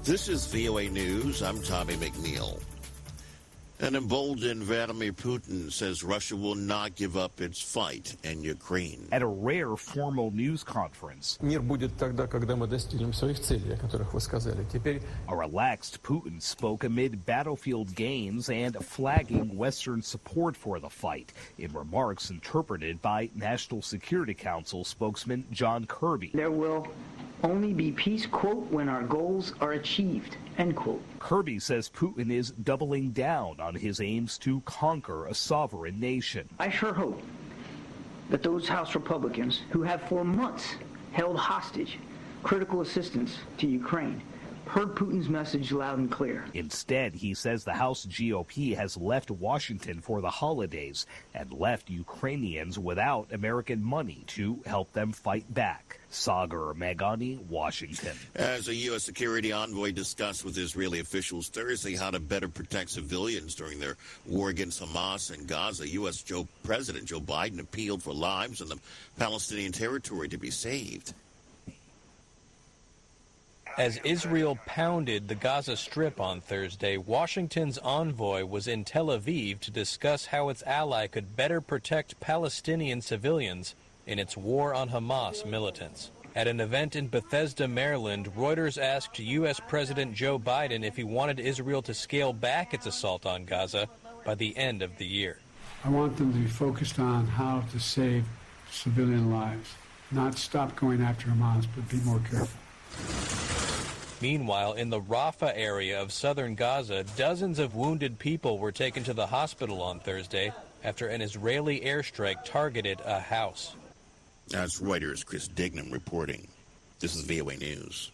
This is VOA News. I'm Tommy McNeil. An emboldened Vladimir Putin says Russia will not give up its fight in Ukraine. At a rare formal news conference, Мир будет тогда, когда мы достигнем своих целей, о которых вы сказали. Теперь a relaxed Putin spoke amid battlefield gains and flagging Western support for the fight in remarks interpreted by National Security Council spokesman John Kirby. There will only be peace, quote, when our goals are achieved, end quote. Kirby says Putin is doubling down on his aims to conquer a sovereign nation. I sure hope that those House Republicans who have for months held hostage critical assistance to Ukraine heard Putin's message loud and clear. Instead, he says the House GOP has left Washington for the holidays and left Ukrainians without American money to help them fight back. Sagar Meghani, Washington. As a U.S. security envoy discussed with Israeli officials Thursday how to better protect civilians during their war against Hamas in Gaza, U.S. President Joe Biden appealed for lives in the Palestinian territory to be saved. As Israel pounded the Gaza Strip on Thursday, Washington's envoy was in Tel Aviv to discuss how its ally could better protect Palestinian civilians in its war on Hamas militants. At an event in Bethesda, Maryland, Reuters asked U.S. President Joe Biden if he wanted Israel to scale back its assault on Gaza by the end of the year. I want them to be focused on how to save civilian lives, not stop going after Hamas, but be more careful. Meanwhile, in the Rafah area of southern Gaza, dozens of wounded people were taken to the hospital on Thursday after an Israeli airstrike targeted a house. That's Reuters' Chris Dignam reporting. This is VOA News.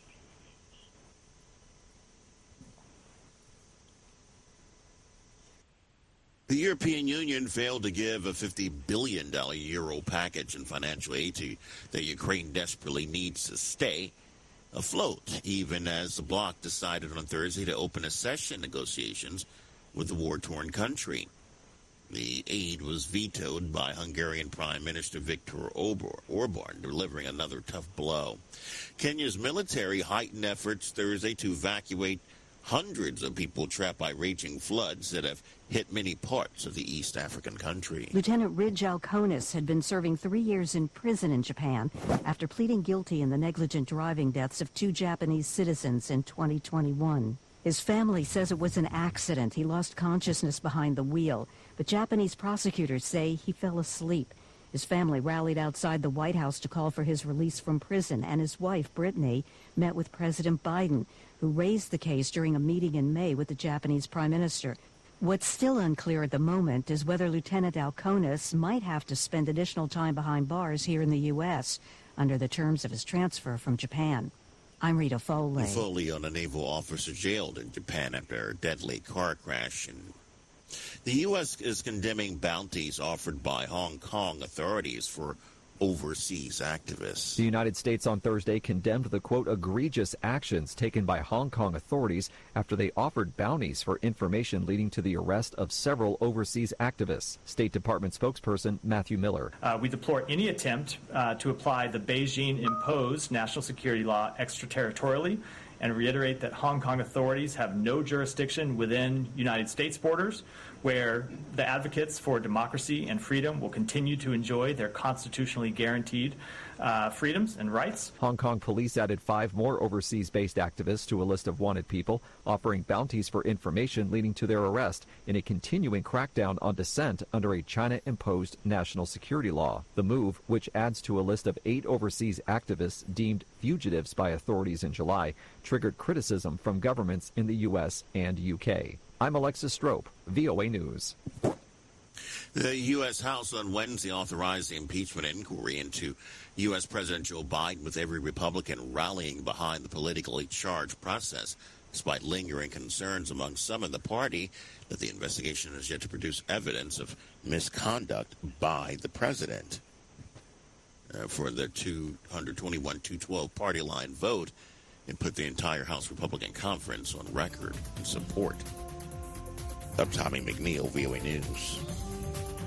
The European Union failed to give a $50 billion euro package in financial aid to that Ukraine desperately needs to stay afloat, even as the bloc decided on Thursday to open accession negotiations with the war-torn country. The aid was vetoed by Hungarian Prime Minister Viktor Orban, delivering another tough blow. Kenya's military heightened efforts Thursday to evacuate hundreds of people trapped by raging floods that have hit many parts of the East African country. Lieutenant Ridge Alconis had been serving 3 years in prison in Japan after pleading guilty in the negligent driving deaths of 2 Japanese citizens in 2021. His family says it was an accident. He lost consciousness behind the wheel, but Japanese prosecutors say he fell asleep. His family rallied outside the White House to call for his release from prison, and his wife, Brittany, met with President Biden, who raised the case during a meeting in May with the Japanese Prime Minister. What's still unclear at the moment is whether Lieutenant Alconis might have to spend additional time behind bars here in the U.S. under the terms of his transfer from Japan. I'm Rita Foley. Foley on a naval officer jailed in Japan after a deadly car crash. The U.S. is condemning bounties offered by Hong Kong authorities for overseas activists. The United States on Thursday condemned the, quote, egregious actions taken by Hong Kong authorities after they offered bounties for information leading to the arrest of several overseas activists. State Department spokesperson Matthew Miller. We deplore any attempt to apply the Beijing-imposed national security law extraterritorially and reiterate that Hong Kong authorities have no jurisdiction within United States borders, where the advocates for democracy and freedom will continue to enjoy their constitutionally guaranteed freedoms and rights. Hong Kong police added 5 more overseas-based activists to a list of wanted people, offering bounties for information leading to their arrest in a continuing crackdown on dissent under a China-imposed national security law. The move, which adds to a list of 8 overseas activists deemed fugitives by authorities in July, triggered criticism from governments in the U.S. and U.K. I'm Alexis Strope, VOA News. The U.S. House on Wednesday authorized the impeachment inquiry into U.S. President Joe Biden, with every Republican rallying behind the politically charged process, despite lingering concerns among some in the party that the investigation has yet to produce evidence of misconduct by the president. For the 221-212 party line vote, and put the entire House Republican Conference on record in support. I'm Tommy McNeil, VOA News.